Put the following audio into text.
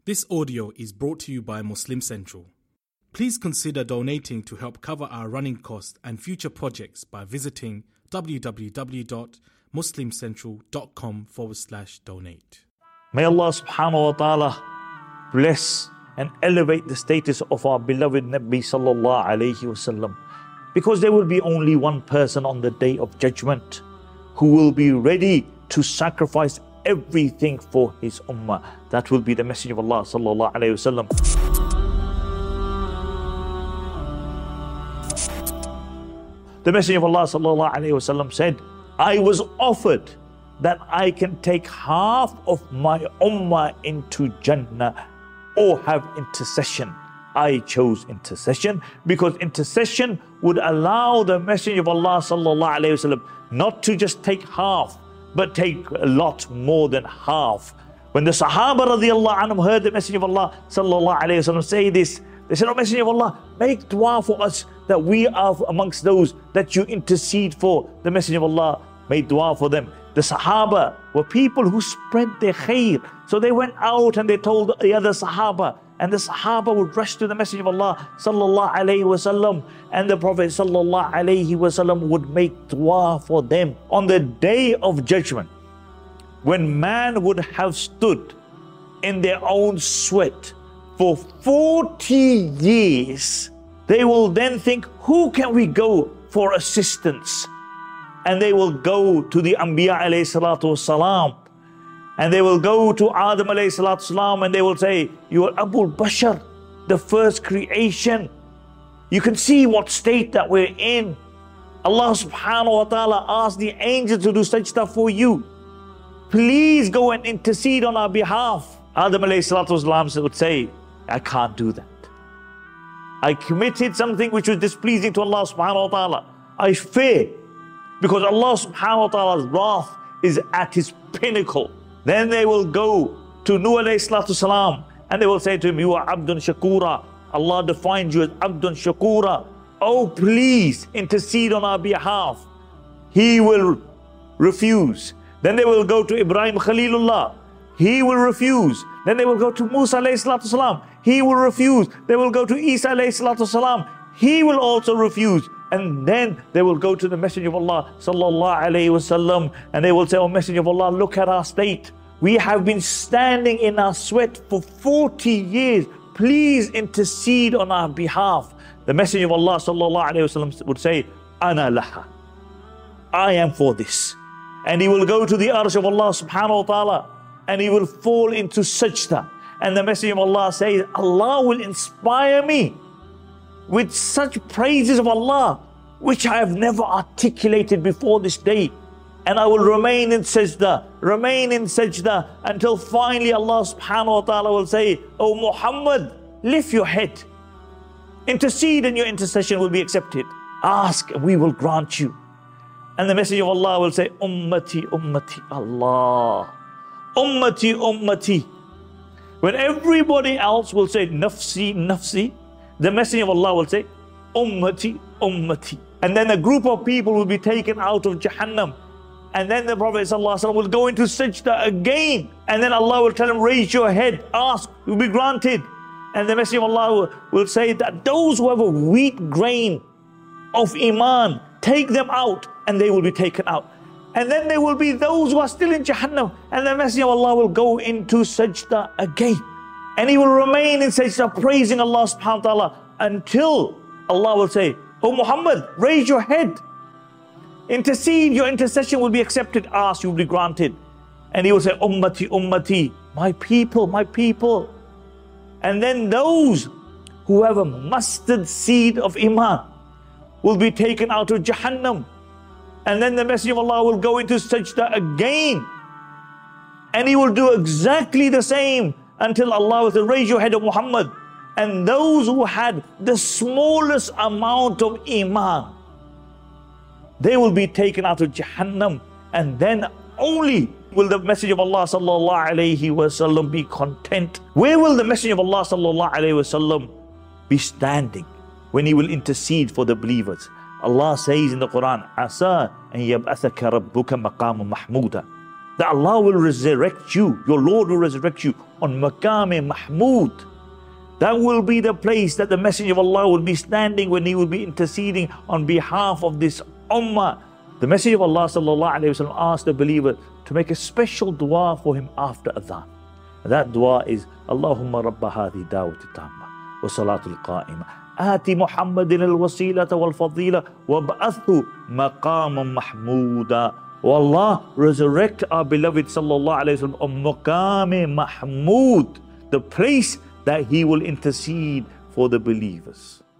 This audio is brought to you by Muslim Central. Please consider donating to help cover our running costs and future projects by visiting www.muslimcentral.com/donate. May Allah subhanahu wa ta'ala bless and elevate the status of our beloved Nabi sallallahu alayhi wasallam, because there will be only one person on the day of judgment who will be ready to sacrifice everything for his ummah. That will be the Messenger of Allah sallallahu alayhi wasallam. The Messenger of Allah sallallahu alayhi wasallam said, I was offered that I can take half of my ummah into Jannah or have intercession. I chose intercession because intercession would allow the Messenger of Allah sallallahu alayhi wasallam not to just take half, but take a lot more than half. When the Sahaba radiallahu anhum heard the Messenger of Allah sallallahu alayhi wasallam say this, they said, "O Messenger of Allah, make dua for us that we are amongst those that you intercede for." The Messenger of Allah made dua for them. The Sahaba were people who spread their khair. So they went out and they told the other Sahaba, and the Sahaba would rush to the Messenger of Allah sallallahu alayhi wasallam, and the Prophet sallallahu alayhi wasallam would make dua for them. On the day of judgment, when man would have stood in their own sweat for 40 years, they will then think, who can we go for assistance? And they will go to the Anbiya alayhi salatu wasalam, and they will go to Adam alayhi salatu wasalam, and they will say, you are Abul Bashar, the first creation. You can see what state that we're in. Allah subhanahu wa ta'ala asked the angels to do sajda for you. Please go and intercede on our behalf. Adam alayhi salatu wasalam would say, I can't do that. I committed something which was displeasing to Allah subhanahu wa ta'ala. I fear, because Allah subhanahu wa ta'ala's wrath is at his pinnacle. Then they will go to Nuh alayhi salatu salam, and they will say to him, you are Abdun Shakura. Allah defined you as Abdun Shakura. Oh, please intercede on our behalf. He will refuse. Then they will go to Ibrahim Khalilullah. He will refuse. Then they will go to Musa alayhi salatu salam. He will refuse. They will go to Isa alayhi salatu salam. He will also refuse. And then they will go to the Messenger of Allah sallallahu alayhi wasallam, and they will say, oh Messenger of Allah, look at our state. We have been standing in our sweat for 40 years. Please intercede on our behalf. The Messenger of Allah sallallahu alayhi wasallam would say, Ana laha. I am for this. And he will go to the arsh of Allah subhanahu wa ta'ala, and he will fall into sajda. And the Messenger of Allah says, Allah will inspire me with such praises of Allah, which I have never articulated before this day. And I will remain in sajda, until finally Allah subhanahu wa ta'ala will say, oh Muhammad, lift your head. Intercede and your intercession will be accepted. Ask and we will grant you. And the Messenger of Allah will say, Ummati, Ummati, Allah. Ummati, Ummati. When everybody else will say, Nafsi, Nafsi, the Messenger of Allah will say, Ummati, Ummati. And then a group of people will be taken out of Jahannam. And then the Prophet ﷺ will go into sajda again. And then Allah will tell him, raise your head, ask, you'll be granted. And the Messenger of Allah will say that those who have a wheat grain of Iman, take them out, and they will be taken out. And then there will be those who are still in Jahannam, and the Messenger of Allah will go into sajda again. And he will remain in sajda praising Allah subhanahu wa ta'ala until Allah will say, oh Muhammad, raise your head. Intercede, your intercession will be accepted. Ask, you will be granted. And he will say, Ummati, Ummati, my people, my people. And then those who have a mustard seed of Iman will be taken out of Jahannam. And then the Messenger of Allah will go into sajda again. And he will do exactly the same until Allah will say, raise your head, O Muhammad. And those who had the smallest amount of Iman, they will be taken out of Jahannam. And then only will the Messenger of Allah sallallahu alayhi wasallam be content. Where will the Messenger of Allah sallallahu alayhi wasallam be standing when he will intercede for the believers? Allah says in the Quran, Asa an yab'athaka rabbuka maqama mahmuda. that Allah will resurrect you, your Lord will resurrect you on Maqam Mahmud. That will be the place that the Messenger of Allah will be standing when he will be interceding on behalf of this ummah. The Messenger of Allah sallallahu alaihi wasallam asked the believer to make a special dua for him after adhan. That dua is Allahumma rabba hadhi da'wati tamma wa salatul qa'ima آتِ محمد الوسيلة والفضيلة وابعثه مقاما محمودا. O Allah, resurrect our beloved sallallahu alayhi wa sallam on Maqam Mahmud, the place that he will intercede for the believers.